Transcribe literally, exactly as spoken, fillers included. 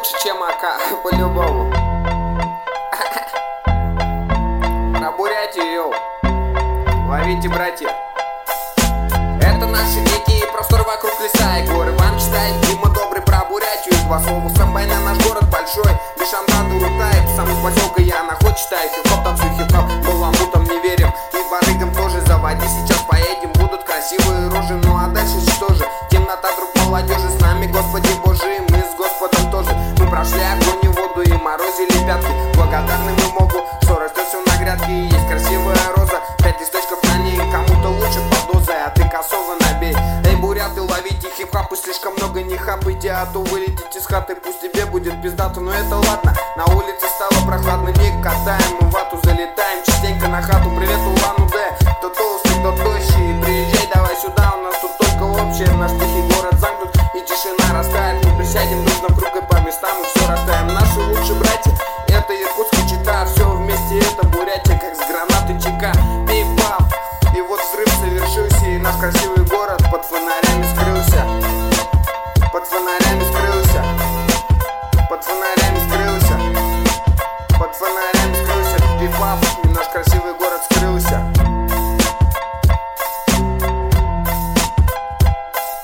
лучше, чем АК, по-любому. Про Бурятию, йоу. Ловите, братья. Это наши дикие просторы вокруг леса и горы. Вам читает Дима Добрый про Бурятию. Два слова самбайна, наш город большой. Бишанда, Дурутай, сам из поселка я наход читаю. Хип-хоп, танцую хип-хоп, баламутам не верим. И барыгам тоже заводи, сейчас поедем. Будут красивые рожи, ну а дальше что же? Темнота, друг молодежи, с нами, Господи Божий, мы с Господом тоже. Мы прошли огонь и воду и морозили пятки. Благодарны мы Богу, что растет все на грядке. И есть красивая роза, пять листочков на ней. Кому-то лучше под дозой, а ты косово набей. Эй, буряты, ловите хип-хапы, слишком много не хапайте, а то вылетите с хаты, пусть тебе будет пиздато. Но это ладно, на улице стало прохладно, не катаем мы вату, залетаем частенько на хату. Привет Улан-Удэ, кто толстый, кто тощий, приезжай давай сюда, у нас тут только общее. Наш тихий город замкнут и тишина растает, мы присядем друг на круг